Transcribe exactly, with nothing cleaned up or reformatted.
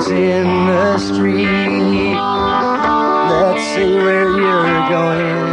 signs in the street that say where you're going.